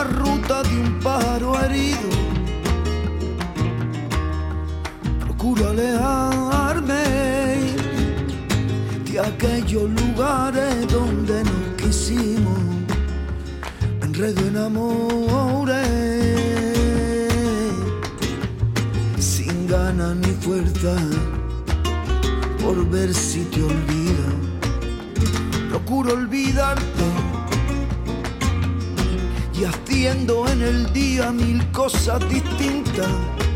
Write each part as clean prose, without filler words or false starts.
ruta de un pájaro herido. Procuro alejarme de aquellos lugares donde nos quisimos. Me enredo en amores sin ganas ni fuerza por ver si te olvido. Procuro olvidarte y haciendo en el día mil cosas distintas.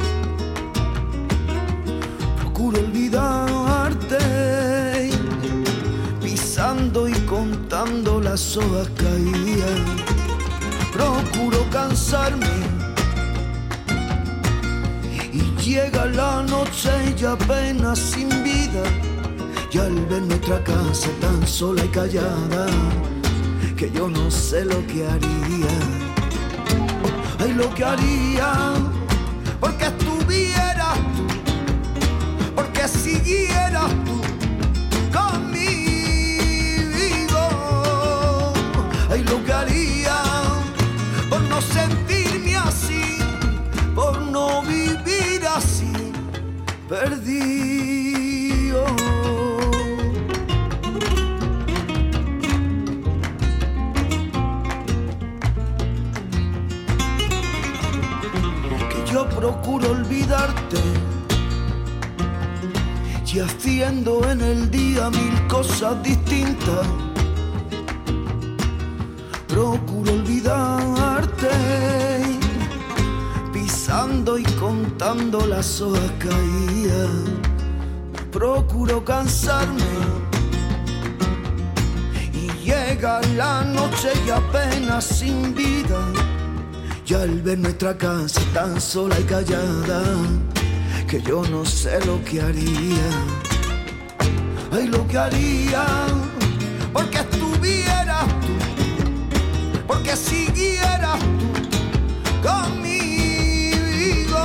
Procuro olvidarte pisando y contando las hojas caídas. Procuro cansarme y llega la noche y apenas sin vida. Y al ver nuestra casa tan sola y callada, que yo no sé lo que haría. Ay, lo que haría, porque estuvieras tú, porque siguieras tú conmigo. Ay, lo que haría, por no sentirme así, por no vivir así, perdido. Yo procuro olvidarte y haciendo en el día mil cosas distintas. Procuro olvidarte pisando y contando las hojas caídas. Procuro cansarme y llega la noche y apenas sin vida. Y al ver nuestra casa tan sola y callada, que yo no sé lo que haría. Ay, lo que haría, porque estuvieras tú, porque siguieras tú conmigo.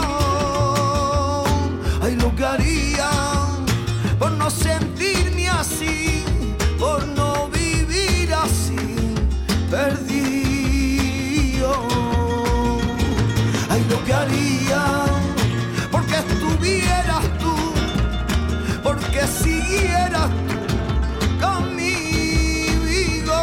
Ay, lo que haría, por no sentirme así, por no vivir así, perdido. Lo que haría, porque estuvieras tú, porque siguieras tú conmigo.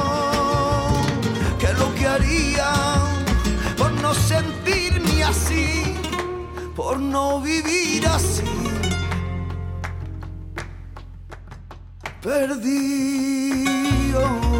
Que lo que haría, por no sentirme así, por no vivir así, perdido.